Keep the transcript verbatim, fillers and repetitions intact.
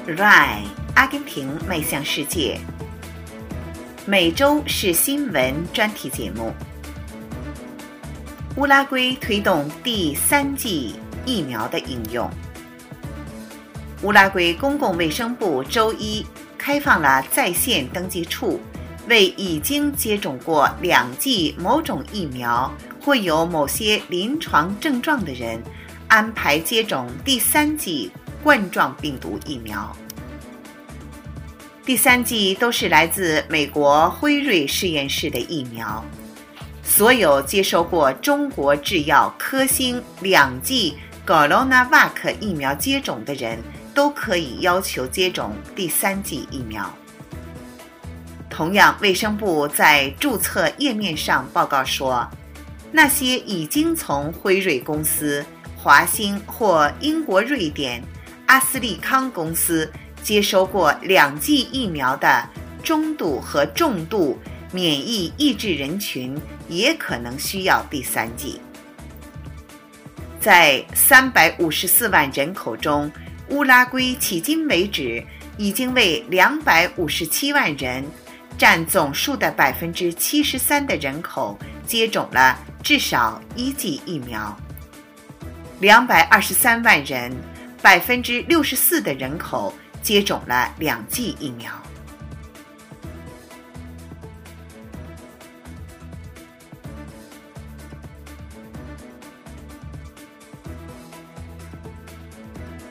Right， 阿根廷迈向世界。每周是新闻专题节目。乌拉圭推动第三剂疫苗的应用。乌拉圭公共卫生部周一开放了在线登记处，为已经接种过两剂某种疫苗或有某些临床症状的人安排接种第三剂冠状病毒疫苗。第三剂都是来自美国辉瑞实验室的疫苗。所有接受过中国制药科兴两剂 Coronavac 疫苗接种的人都可以要求接种第三剂疫苗。同样，卫生部在注册页面上报告说，那些已经从辉瑞公司、华兴或英国瑞典、阿斯利康公司接收过两剂疫苗的中度和重度免疫抑制人群也可能需要第三剂。在三百五十四万人口中，乌拉圭迄今为止已经为两百五十七万人，占总数的 百分之七十三 的人口接种了至少一剂疫苗。两百二十三万人， 百分之六十四 的人口接种了两剂疫苗。